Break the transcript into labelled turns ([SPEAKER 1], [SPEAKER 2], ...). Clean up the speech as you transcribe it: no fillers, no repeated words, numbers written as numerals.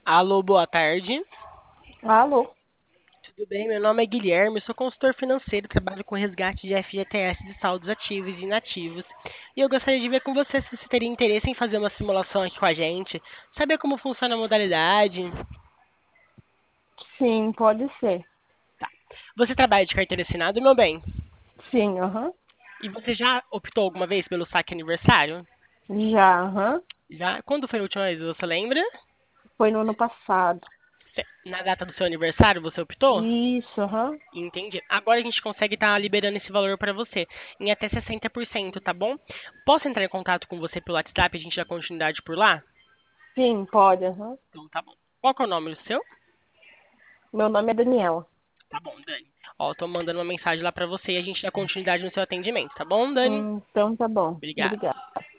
[SPEAKER 1] Alô, boa tarde.
[SPEAKER 2] Alô?
[SPEAKER 1] Tudo bem? Meu nome é Guilherme, sou consultor financeiro, trabalho com resgate de FGTS de saldos ativos e inativos. E eu gostaria de ver com você se você teria interesse em fazer uma simulação aqui com a gente, saber como funciona a modalidade.
[SPEAKER 2] Sim, pode ser.
[SPEAKER 1] Você trabalha de carteira assinada, meu bem?
[SPEAKER 2] Sim, aham.
[SPEAKER 1] E você já optou alguma vez pelo saque aniversário?
[SPEAKER 2] Já, aham.
[SPEAKER 1] Já? Quando foi a última vez? Você lembra?
[SPEAKER 2] Foi no ano passado.
[SPEAKER 1] Na data do seu aniversário você optou?
[SPEAKER 2] Isso, aham.
[SPEAKER 1] Entendi. Agora a gente consegue estar liberando esse valor para você em até 60%, tá bom? Posso entrar em contato com você pelo WhatsApp e a gente dá continuidade por lá?
[SPEAKER 2] Sim, pode, aham.
[SPEAKER 1] Então tá bom. Qual que é o nome do seu?
[SPEAKER 2] Meu nome é Daniela.
[SPEAKER 1] Tá bom, Dani. Ó, tô mandando uma mensagem lá para você e a gente dá continuidade no seu atendimento, tá bom, Dani?
[SPEAKER 2] Então tá bom.
[SPEAKER 1] Obrigado.
[SPEAKER 2] Obrigada.